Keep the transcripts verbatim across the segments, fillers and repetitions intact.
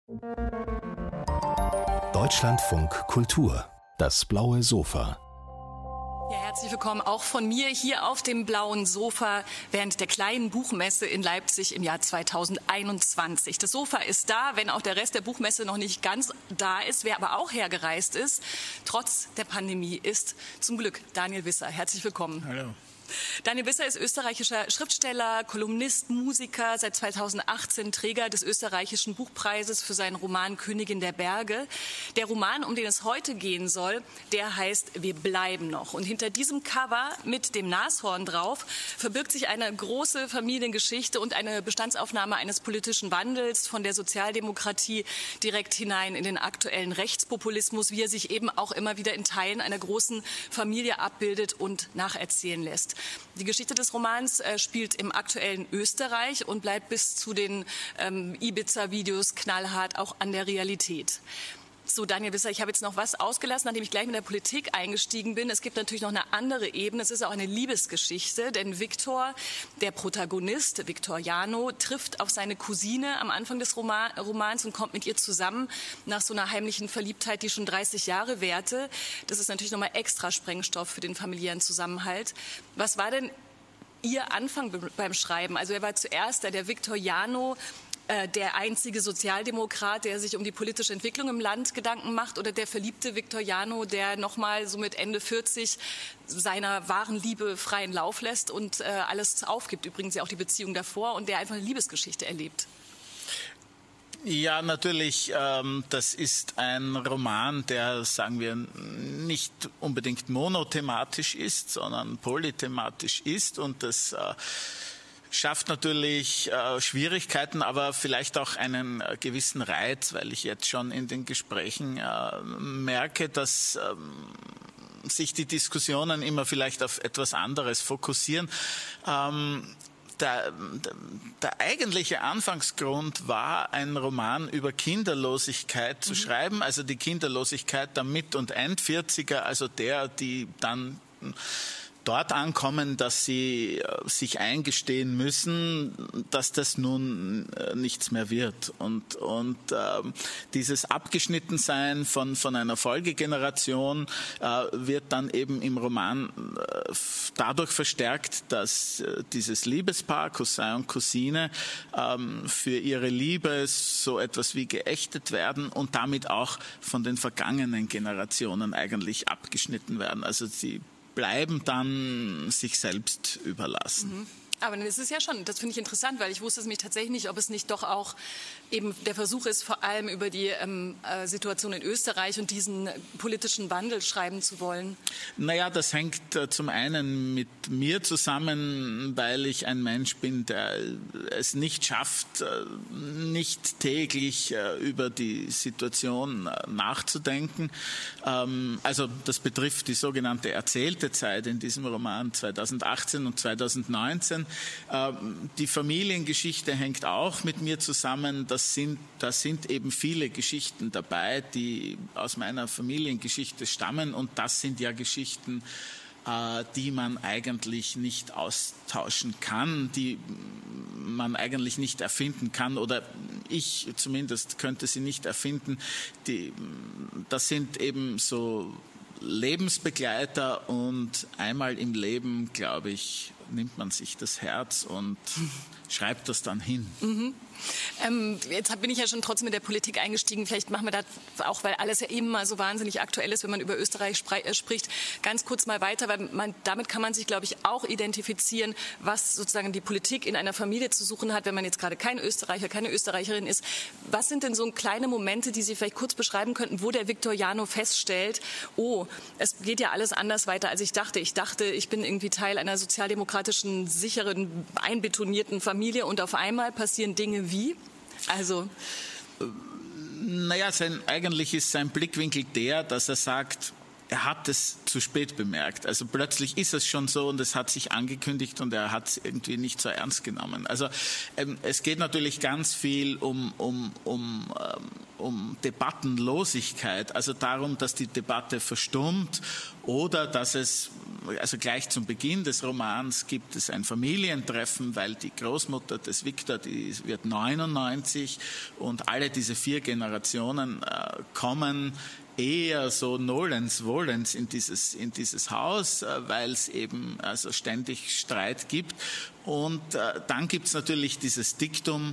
Deutschlandfunk Kultur, das blaue Sofa. Ja, herzlich willkommen auch von mir hier auf dem blauen Sofa während der kleinen Buchmesse in Leipzig im Jahr zweitausendeinundzwanzig. Das Sofa ist da, wenn auch der Rest der Buchmesse noch nicht ganz da ist. Wer aber auch hergereist ist, trotz der Pandemie, ist zum Glück Daniel Wisser. Herzlich willkommen. Hallo. Daniel Wisser ist österreichischer Schriftsteller, Kolumnist, Musiker, seit zweitausendachtzehn Träger des österreichischen Buchpreises für seinen Roman Königin der Berge. Der Roman, um den es heute gehen soll, der heißt Wir bleiben noch. Und hinter diesem Cover mit dem Nashorn drauf verbirgt sich eine große Familiengeschichte und eine Bestandsaufnahme eines politischen Wandels von der Sozialdemokratie direkt hinein in den aktuellen Rechtspopulismus, wie er sich eben auch immer wieder in Teilen einer großen Familie abbildet und nacherzählen lässt. Die Geschichte des Romans äh, spielt im aktuellen Österreich und bleibt bis zu den ähm, Ibiza-Videos knallhart auch an der Realität. So, Daniel Wisser, ich habe jetzt noch was ausgelassen, nachdem ich gleich mit der Politik eingestiegen bin. Es gibt natürlich noch eine andere Ebene. Es ist auch eine Liebesgeschichte, denn Viktor, der Protagonist, Viktor Jano, trifft auf seine Cousine am Anfang des Roman, Romans und kommt mit ihr zusammen nach so einer heimlichen Verliebtheit, die schon dreißig Jahre währte. Das ist natürlich nochmal extra Sprengstoff für den familiären Zusammenhalt. Was war denn Ihr Anfang beim Schreiben? Also er war zuerst der, der Viktor Jano, der einzige Sozialdemokrat, der sich um die politische Entwicklung im Land Gedanken macht, oder der verliebte Viktor Jano, der nochmal so mit Ende vierzig seiner wahren Liebe freien Lauf lässt und äh, alles aufgibt, übrigens ja auch die Beziehung davor, und der einfach eine Liebesgeschichte erlebt? Ja, natürlich, ähm, das ist ein Roman, der, sagen wir, nicht unbedingt monothematisch ist, sondern polythematisch ist, und das äh, schafft natürlich äh, Schwierigkeiten, aber vielleicht auch einen äh, gewissen Reiz, weil ich jetzt schon in den Gesprächen äh, merke, dass ähm, sich die Diskussionen immer vielleicht auf etwas anderes fokussieren. Ähm, Der, der, der eigentliche Anfangsgrund war, einen Roman über Kinderlosigkeit zu mhm. schreiben, also die Kinderlosigkeit der Mit- und Endvierziger, also der, die dann dort ankommen, dass sie äh, sich eingestehen müssen, dass das nun äh, nichts mehr wird. Und, und äh, dieses Abgeschnittensein von, von einer Folgegeneration äh, wird dann eben im Roman äh, dadurch verstärkt, dass äh, dieses Liebespaar, Cousin und Cousine, äh, für ihre Liebe so etwas wie geächtet werden und damit auch von den vergangenen Generationen eigentlich abgeschnitten werden. Also sie bleiben dann sich selbst überlassen. Mhm. Aber das ist ja schon, das finde ich interessant, weil ich wusste es nämlich tatsächlich nicht, ob es nicht doch auch eben der Versuch ist, vor allem über die ähm, äh, Situation in Österreich und diesen politischen Wandel schreiben zu wollen. Naja, das hängt äh, zum einen mit mir zusammen, weil ich ein Mensch bin, der es nicht schafft, äh, nicht täglich äh, über die Situation äh, nachzudenken. Ähm, also das betrifft die sogenannte erzählte Zeit in diesem Roman zweitausendachtzehn und zweitausendneunzehn. Die Familiengeschichte hängt auch mit mir zusammen. Das sind, da sind eben viele Geschichten dabei, die aus meiner Familiengeschichte stammen. Und das sind ja Geschichten, die man eigentlich nicht austauschen kann, die man eigentlich nicht erfinden kann, oder ich zumindest könnte sie nicht erfinden. Die, das sind eben so Lebensbegleiter, und einmal im Leben, glaube ich, nimmt man sich das Herz und schreibt das dann hin. Mhm. Ähm, jetzt bin ich ja schon trotzdem mit der Politik eingestiegen. Vielleicht machen wir das auch, weil alles ja immer so wahnsinnig aktuell ist, wenn man über Österreich spre- äh, spricht, ganz kurz mal weiter, weil man, damit kann man sich, glaube ich, auch identifizieren, was sozusagen die Politik in einer Familie zu suchen hat, wenn man jetzt gerade kein Österreicher, keine Österreicherin ist. Was sind denn so kleine Momente, die Sie vielleicht kurz beschreiben könnten, wo der Viktor Jano feststellt, oh, es geht ja alles anders weiter, als ich dachte. Ich dachte, ich bin irgendwie Teil einer sozialdemokratischen, sicheren, einbetonierten Familie, und auf einmal passieren Dinge wie? Also Naja, sein, eigentlich ist sein Blickwinkel der, dass er sagt, er hat es zu spät bemerkt. Also plötzlich ist es schon so, und es hat sich angekündigt, und er hat es irgendwie nicht so ernst genommen. Also ähm, es geht natürlich ganz viel um, um, um, ähm, um Debattenlosigkeit, also darum, dass die Debatte verstummt oder dass es also gleich zum Beginn des Romans gibt es ein Familientreffen, weil die Großmutter des Viktor, die wird neunundneunzig und alle diese vier Generationen äh, kommen eher so nolens volens in dieses, in dieses Haus, weil es eben also ständig Streit gibt. Und äh, dann gibt es natürlich dieses Diktum,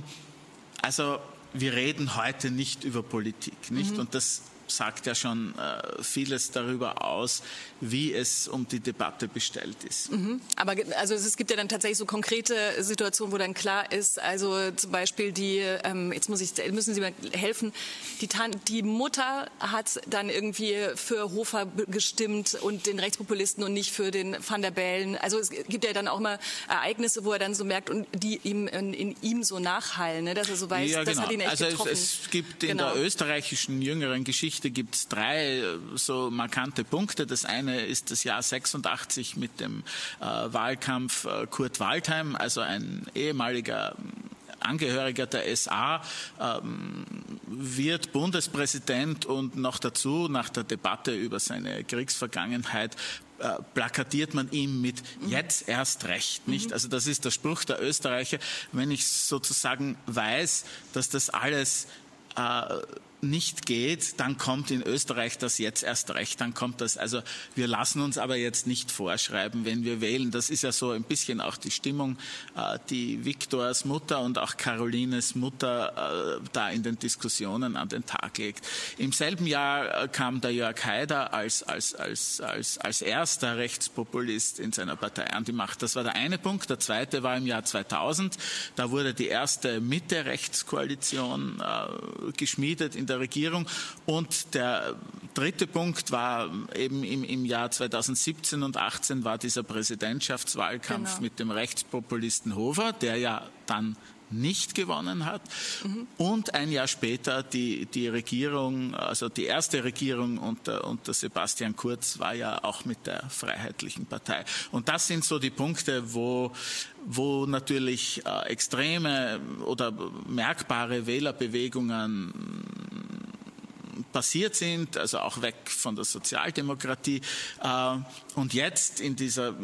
also wir reden heute nicht über Politik, nicht? Mhm. Und das sagt ja schon äh, vieles darüber aus, wie es um die Debatte bestellt ist. Mhm. Aber also es gibt ja dann tatsächlich so konkrete Situationen, wo dann klar ist, also zum Beispiel die, ähm, jetzt muss ich, müssen Sie mir helfen, die, Tan- die Mutter hat dann irgendwie für Hofer gestimmt und den Rechtspopulisten und nicht für den Van der Bellen. Also es gibt ja dann auch mal Ereignisse, wo er dann so merkt und die ihm in, in ihm so nachhallen, ne? Dass er so weiß, ja, das genau. hat ihn echt also getroffen. Es, es gibt in genau. der österreichischen jüngeren Geschichte gibt es drei so markante Punkte. Das eine ist das Jahr sechsundachtzig mit dem äh, Wahlkampf äh, Kurt Waldheim, also ein ehemaliger Angehöriger der S A, ähm, wird Bundespräsident und noch dazu, nach der Debatte über seine Kriegsvergangenheit, äh, plakatiert man ihm mit jetzt erst recht, nicht? Also das ist der Spruch der Österreicher. Wenn ich sozusagen weiß, dass das alles äh, nicht geht, dann kommt in Österreich das jetzt erst recht, dann kommt das, also wir lassen uns aber jetzt nicht vorschreiben, wenn wir wählen. Das ist ja so ein bisschen auch die Stimmung, äh, die Viktors Mutter und auch Carolines Mutter äh, da in den Diskussionen an den Tag legt. Im selben Jahr äh, kam der Jörg Haider als, als, als, als, als erster Rechtspopulist in seiner Partei an die Macht. Das war der eine Punkt. Der zweite war im Jahr zweitausend. Da wurde die erste Mitte-Rechtskoalition äh, geschmiedet in der Regierung. Und der dritte Punkt war eben im, im Jahr zweitausendsiebzehn und achtzehn war dieser Präsidentschaftswahlkampf genau. mit dem Rechtspopulisten Hofer, der ja dann nicht gewonnen hat. Mhm. Und ein Jahr später die, die Regierung, also die erste Regierung unter, unter Sebastian Kurz war ja auch mit der Freiheitlichen Partei. Und das sind so die Punkte, wo, wo natürlich äh, extreme oder merkbare Wählerbewegungen passiert sind, also auch weg von der Sozialdemokratie. Und jetzt in dieser,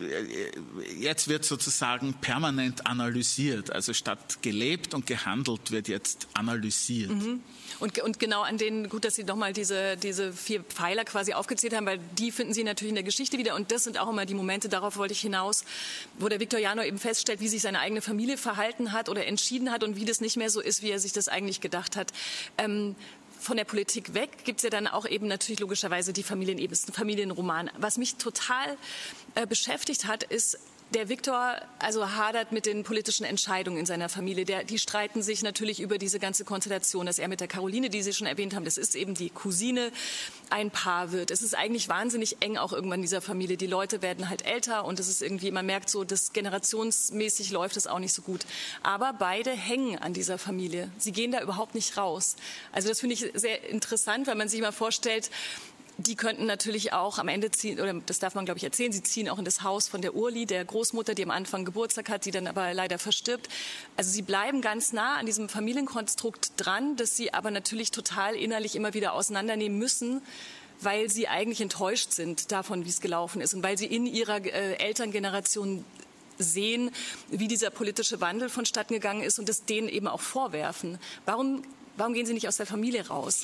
jetzt wird sozusagen permanent analysiert. Also statt gelebt und gehandelt wird jetzt analysiert. Mhm. Und, und genau an denen, gut, dass Sie nochmal diese, diese vier Pfeiler quasi aufgezählt haben, weil die finden Sie natürlich in der Geschichte wieder. Und das sind auch immer die Momente, darauf wollte ich hinaus, wo der Viktor Janov eben feststellt, wie sich seine eigene Familie verhalten hat oder entschieden hat und wie das nicht mehr so ist, wie er sich das eigentlich gedacht hat. Ähm, Von der Politik weg gibt es ja dann auch eben natürlich logischerweise die Familienebene, ist ein Familienroman. Was mich total äh, beschäftigt hat, ist, der Viktor also hadert mit den politischen Entscheidungen in seiner Familie. Der, die streiten sich natürlich über diese ganze Konstellation, dass er mit der Caroline, die Sie schon erwähnt haben, das ist eben die Cousine, ein Paar wird. Es ist eigentlich wahnsinnig eng auch irgendwann in dieser Familie. Die Leute werden halt älter und es ist irgendwie, man merkt so, dass generationsmäßig läuft es auch nicht so gut. Aber beide hängen an dieser Familie. Sie gehen da überhaupt nicht raus. Also das finde ich sehr interessant, weil man sich mal vorstellt, die könnten natürlich auch am Ende ziehen, oder das darf man, glaube ich, erzählen, sie ziehen auch in das Haus von der Urli, der Großmutter, die am Anfang Geburtstag hat, die dann aber leider verstirbt. Also sie bleiben ganz nah an diesem Familienkonstrukt dran, das sie aber natürlich total innerlich immer wieder auseinandernehmen müssen, weil sie eigentlich enttäuscht sind davon, wie es gelaufen ist und weil sie in ihrer äh, Elterngeneration sehen, wie dieser politische Wandel vonstatten gegangen ist und das denen eben auch vorwerfen. Warum, warum gehen sie nicht aus der Familie raus?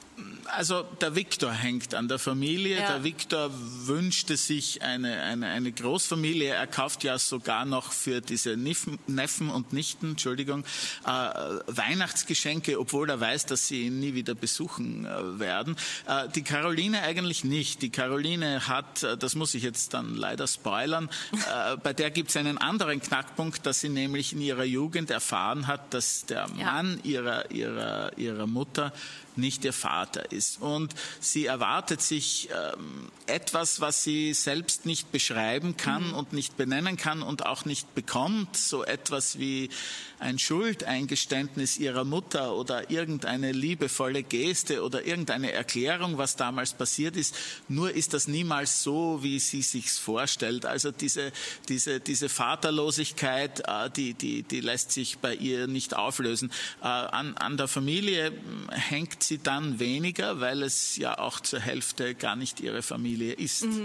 Also der Viktor hängt an der Familie. Ja. Der Viktor wünschte sich eine, eine, eine Großfamilie. Er kauft ja sogar noch für diese Neffen, Neffen und Nichten, Entschuldigung, äh, Weihnachtsgeschenke, obwohl er weiß, dass sie ihn nie wieder besuchen äh, werden. Äh, die Caroline eigentlich nicht. Die Caroline hat, äh, das muss ich jetzt dann leider spoilern, äh, bei der gibt es einen anderen Knackpunkt, dass sie nämlich in ihrer Jugend erfahren hat, dass der ja. Mann ihrer, ihrer, ihrer Mutter nicht ihr Vater ist. Und sie erwartet sich ähm, etwas, was sie selbst nicht beschreiben kann mhm. und nicht benennen kann und auch nicht bekommt. So etwas wie ein Schuldeingeständnis ihrer Mutter oder irgendeine liebevolle Geste oder irgendeine Erklärung, was damals passiert ist. Nur ist das niemals so, wie sie sich's vorstellt. Also diese, diese, diese Vaterlosigkeit, äh, die, die, die lässt sich bei ihr nicht auflösen. Äh, an, an der Familie hängt sie dann weniger, weil es ja auch zur Hälfte gar nicht ihre Familie ist. Mhm.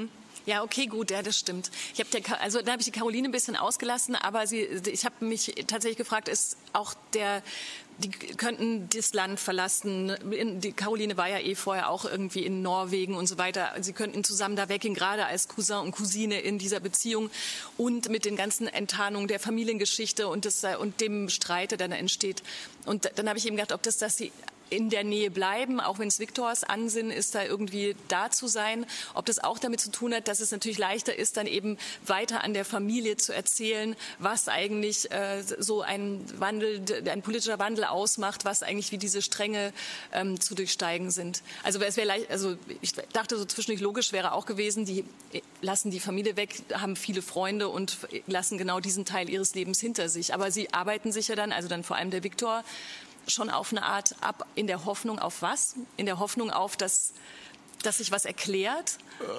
Ja, okay, gut, ja, das stimmt. Ich habe der, also da habe ich die Caroline ein bisschen ausgelassen, aber sie, ich habe mich tatsächlich gefragt, ist auch der, die könnten das Land verlassen. Die Caroline war ja eh vorher auch irgendwie in Norwegen und so weiter. Sie könnten zusammen da weggehen, gerade als Cousin und Cousine in dieser Beziehung und mit den ganzen Enttarnungen der Familiengeschichte und, das, und dem Streit, der dann entsteht. Und dann habe ich eben gedacht, ob das, dass sie in der Nähe bleiben, auch wenn es Viktors Ansinnen ist, da irgendwie da zu sein. Ob das auch damit zu tun hat, dass es natürlich leichter ist, dann eben weiter an der Familie zu erzählen, was eigentlich äh, so ein Wandel, ein politischer Wandel ausmacht, was eigentlich wie diese Stränge ähm, zu durchsteigen sind. Also es wäre leicht, also ich dachte so zwischendurch logisch wäre auch gewesen, die lassen die Familie weg, haben viele Freunde und lassen genau diesen Teil ihres Lebens hinter sich. Aber sie arbeiten sich ja dann, also dann vor allem der Viktor, schon auf eine Art ab, in der Hoffnung auf was? In der Hoffnung auf, dass, dass sich was erklärt?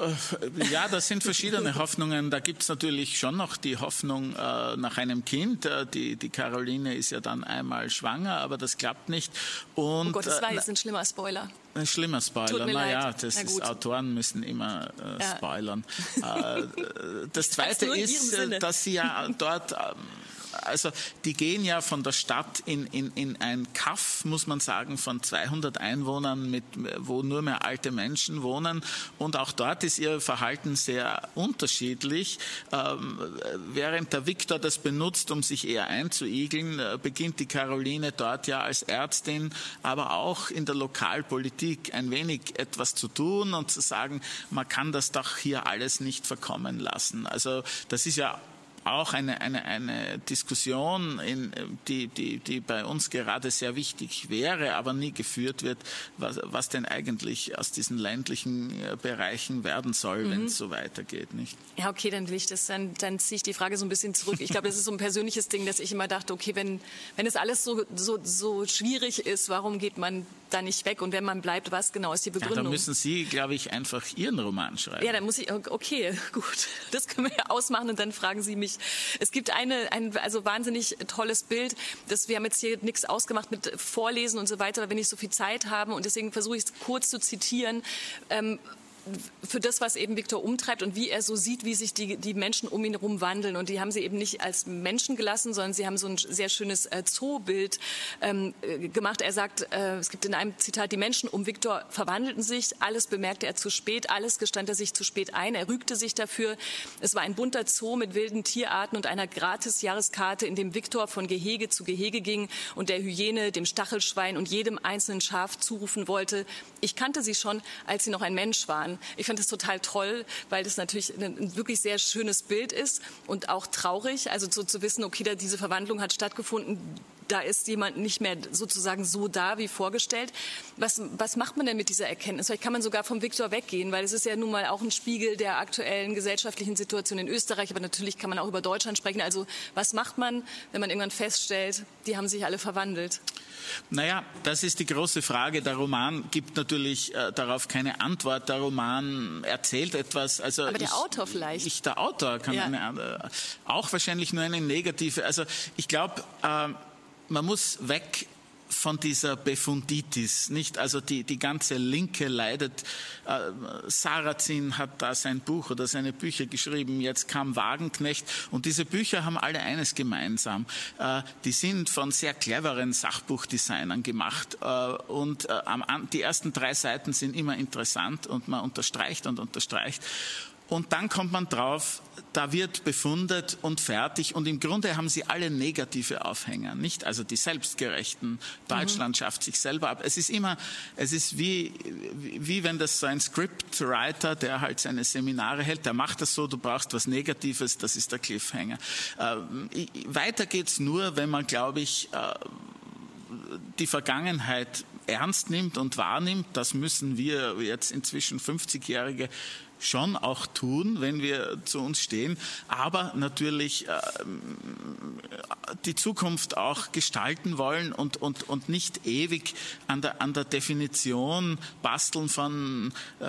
Ja, das sind verschiedene Hoffnungen. Da gibt es natürlich schon noch die Hoffnung äh, nach einem Kind. Äh, die, die Caroline ist ja dann einmal schwanger, aber das klappt nicht. Und, oh Gott, das war jetzt ein schlimmer Spoiler. Ein schlimmer Spoiler, naja, das ist, Autoren müssen immer äh, ja. spoilern. Äh, das Zweite ist, dass sie ja dort... Äh, Also die gehen ja von der Stadt in, in, in ein Kaff, muss man sagen, von zweihundert Einwohnern, mit, wo nur mehr alte Menschen wohnen. Und auch dort ist ihr Verhalten sehr unterschiedlich. Ähm, während der Viktor das benutzt, um sich eher einzuigeln, äh, beginnt die Caroline dort ja als Ärztin, aber auch in der Lokalpolitik ein wenig etwas zu tun und zu sagen, man kann das doch hier alles nicht verkommen lassen. Also das ist ja auch eine, eine, eine Diskussion, in, die, die, die bei uns gerade sehr wichtig wäre, aber nie geführt wird, was, was denn eigentlich aus diesen ländlichen Bereichen werden soll, mhm. wenn es so weitergeht. Nicht? Ja, okay, dann will ich das, dann, dann ziehe ich die Frage so ein bisschen zurück. Ich glaube, das ist so ein persönliches Ding, dass ich immer dachte, okay, wenn, wenn es alles so, so, so schwierig ist, warum geht man da nicht weg? Und wenn man bleibt, was genau ist die Begründung? Ja, dann müssen Sie, glaube ich, einfach Ihren Roman schreiben. Ja, dann muss ich, okay, gut, das können wir ja ausmachen und dann fragen Sie mich. Es gibt eine, ein also wahnsinnig tolles Bild, das wir haben jetzt hier nichts ausgemacht mit Vorlesen und so weiter, weil wir nicht so viel Zeit haben und deswegen versuche ich es kurz zu zitieren. Ähm, für das, was eben Viktor umtreibt und wie er so sieht, wie sich die, die Menschen um ihn herum wandeln. Und die haben sie eben nicht als Menschen gelassen, sondern sie haben so ein sehr schönes äh, Zoobild ähm, gemacht. Er sagt, äh, es gibt in einem Zitat, die Menschen um Viktor verwandelten sich, alles bemerkte er zu spät, alles gestand er sich zu spät ein, er rügte sich dafür. Es war ein bunter Zoo mit wilden Tierarten und einer Gratis-Jahreskarte, in dem Viktor von Gehege zu Gehege ging und der Hyäne, dem Stachelschwein und jedem einzelnen Schaf zurufen wollte, ich kannte sie schon, als sie noch ein Mensch waren. Ich fand das total toll, weil das natürlich ein wirklich sehr schönes Bild ist und auch traurig. Also so zu wissen, okay, da diese Verwandlung hat stattgefunden, da ist jemand nicht mehr sozusagen so da wie vorgestellt. Was, was macht man denn mit dieser Erkenntnis? Vielleicht kann man sogar vom Viktor weggehen, weil es ist ja nun mal auch ein Spiegel der aktuellen gesellschaftlichen Situation in Österreich. Aber natürlich kann man auch über Deutschland sprechen. Also was macht man, wenn man irgendwann feststellt, die haben sich alle verwandelt? Naja, das ist die große Frage. Der Roman gibt natürlich äh, darauf keine Antwort. Der Roman erzählt etwas. Also Aber der ich, Autor vielleicht. Ich, der Autor kann ja. eine, äh, auch wahrscheinlich nur eine negative. Also ich glaube, äh, man muss weg von dieser Befunditis, nicht? Also die, die ganze Linke leidet. Äh, Sarrazin hat da sein Buch oder seine Bücher geschrieben, jetzt kam Wagenknecht und diese Bücher haben alle eines gemeinsam. Äh, die sind von sehr cleveren Sachbuchdesignern gemacht äh, und äh, die ersten drei Seiten sind immer interessant und man unterstreicht und unterstreicht. Und dann kommt man drauf, da wird befundet und fertig. Und im Grunde haben sie alle negative Aufhänger, nicht? Also die selbstgerechten. Deutschland mhm. schafft sich selber ab. Es ist immer, es ist wie, wie wenn das so ein Scriptwriter, der halt seine Seminare hält, der macht das so, du brauchst was Negatives, das ist der Cliffhanger. Äh, weiter geht's nur, wenn man, glaube ich, äh, die Vergangenheit ernst nimmt und wahrnimmt. Das müssen wir jetzt inzwischen fünfzigjährige schon auch tun, wenn wir zu uns stehen, aber natürlich äh, die Zukunft auch gestalten wollen und, und, und nicht ewig an der, an der Definition basteln von, äh,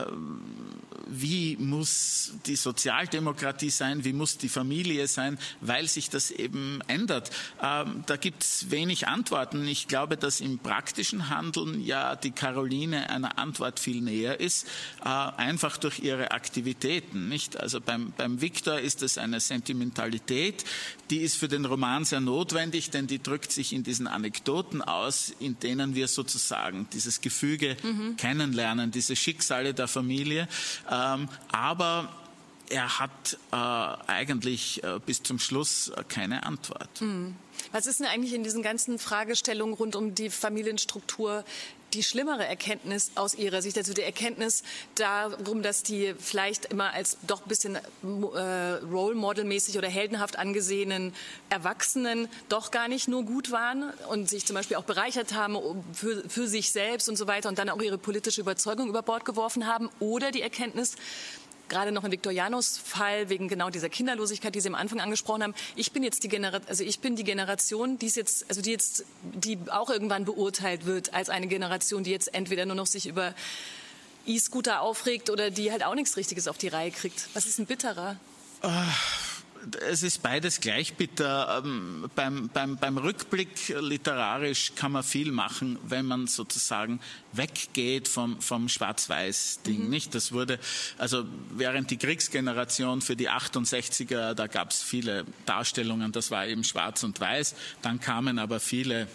wie muss die Sozialdemokratie sein, wie muss die Familie sein, weil sich das eben ändert. Ähm, da gibt es wenig Antworten. Ich glaube, dass im praktischen Handeln ja die Caroline einer Antwort viel näher ist, äh, einfach durch ihre Aktivitäten. Nicht? Also beim, beim Viktor ist es eine Sentimentalität, die ist für den Roman sehr notwendig, denn die drückt sich in diesen Anekdoten aus, in denen wir sozusagen dieses Gefüge mhm. kennenlernen, diese Schicksale der Familie. Ähm, aber er hat äh, eigentlich äh, bis zum Schluss äh, keine Antwort. Mhm. Was ist denn eigentlich in diesen ganzen Fragestellungen rund um die Familienstruktur die schlimmere Erkenntnis aus Ihrer Sicht? Also die Erkenntnis darum, dass die vielleicht immer als doch ein bisschen äh, Role-Model-mäßig oder heldenhaft angesehenen Erwachsenen doch gar nicht nur gut waren und sich zum Beispiel auch bereichert haben für, für sich selbst und so weiter und dann auch ihre politische Überzeugung über Bord geworfen haben? Oder die Erkenntnis, gerade noch in Victorianos Fall, wegen genau dieser Kinderlosigkeit, die Sie am Anfang angesprochen haben. Ich bin jetzt die Generation, also ich bin die Generation, die jetzt, also die jetzt, die auch irgendwann beurteilt wird als eine Generation, die jetzt entweder nur noch sich über E-Scooter aufregt oder die halt auch nichts Richtiges auf die Reihe kriegt. Was ist denn bitterer? Es ist beides gleich bitter. Ähm, beim, beim, beim Rückblick literarisch kann man viel machen, wenn man sozusagen weggeht vom, vom Schwarz-Weiß-Ding. Mhm. Nicht? Das wurde, also während die Kriegsgeneration für die achtundsechziger, da gab es viele Darstellungen, das war eben Schwarz und Weiß. Dann kamen aber viele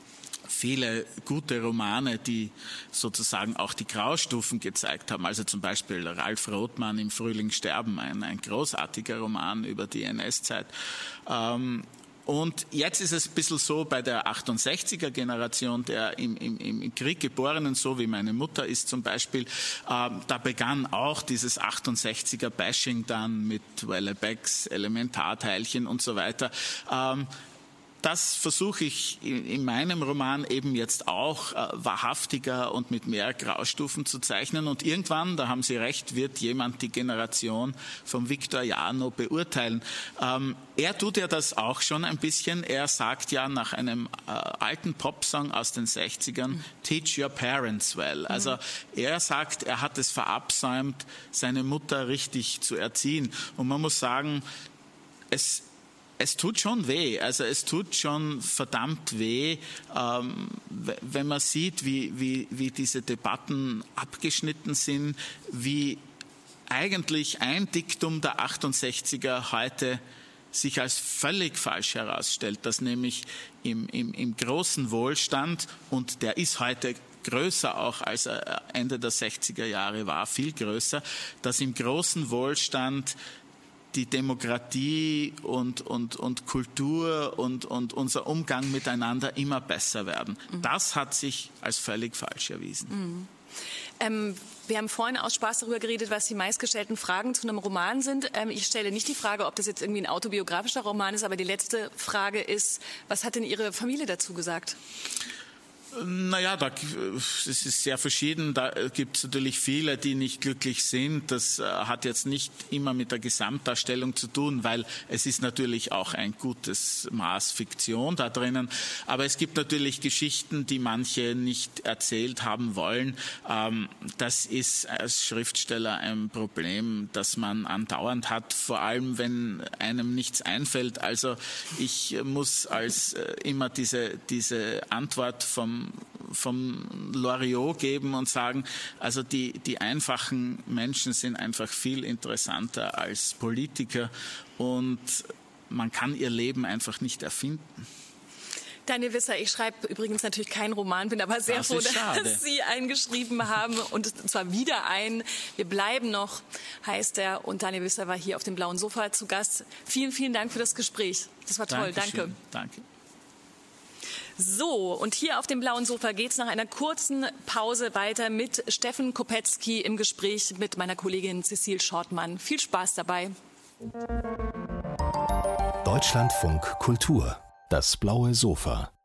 viele gute Romane, die sozusagen auch die Graustufen gezeigt haben. Also zum Beispiel Ralf Rothmann im Frühling sterben, ein, ein großartiger Roman über die N S-Zeit. Ähm, und jetzt ist es ein bisschen so bei der achtundsechziger-Generation, der im, im, im Krieg Geborenen, so wie meine Mutter ist zum Beispiel, äh, da begann auch dieses achtundsechziger-Bashing dann mit Wellebeck's Elementarteilchen und so weiter. Ähm, Das versuche ich in meinem Roman eben jetzt auch äh, wahrhaftiger und mit mehr Graustufen zu zeichnen. Und irgendwann, da haben Sie recht, wird jemand die Generation vom Victoriano beurteilen. Ähm, er tut ja das auch schon ein bisschen. Er sagt ja nach einem äh, alten Popsong aus den sechzigern, mhm. Teach your parents well. Also er sagt, er hat es verabsäumt, seine Mutter richtig zu erziehen. Und man muss sagen, es Es tut schon weh, also es tut schon verdammt weh, ähm, wenn man sieht, wie, wie, wie diese Debatten abgeschnitten sind, wie eigentlich ein Diktum der achtundsechziger heute sich als völlig falsch herausstellt, dass nämlich im, im, im großen Wohlstand, und der ist heute größer auch, als er Ende der sechziger Jahre war, viel größer, dass im großen Wohlstand die Demokratie und, und, und Kultur und, und unser Umgang miteinander immer besser werden. Mhm. Das hat sich als völlig falsch erwiesen. Mhm. Ähm, wir haben vorhin aus Spaß darüber geredet, was die meistgestellten Fragen zu einem Roman sind. Ähm, ich stelle nicht die Frage, ob das jetzt irgendwie ein autobiografischer Roman ist, aber die letzte Frage ist, was hat denn Ihre Familie dazu gesagt? Naja, da, es ist sehr verschieden. Da gibt es natürlich viele, die nicht glücklich sind. Das äh, hat jetzt nicht immer mit der Gesamtdarstellung zu tun, weil es ist natürlich auch ein gutes Maß Fiktion da drinnen. Aber es gibt natürlich Geschichten, die manche nicht erzählt haben wollen. Ähm, das ist als Schriftsteller ein Problem, das man andauernd hat, vor allem wenn einem nichts einfällt. Also ich muss als äh, immer diese, diese Antwort vom vom Loriot geben und sagen, also die, die einfachen Menschen sind einfach viel interessanter als Politiker und man kann ihr Leben einfach nicht erfinden. Daniel Wisser, ich schreibe übrigens natürlich keinen Roman, bin aber sehr froh, dass Sie einen geschrieben haben und zwar wieder einen. Wir bleiben noch, heißt er. Und Daniel Wisser war hier auf dem blauen Sofa zu Gast. Vielen, vielen Dank für das Gespräch. Das war toll. Dankeschön. Danke. Danke. So, und hier auf dem blauen Sofa geht es nach einer kurzen Pause weiter mit Steffen Kopetzky im Gespräch mit meiner Kollegin Cecile Schortmann. Viel Spaß dabei. Deutschlandfunk Kultur, das blaue Sofa.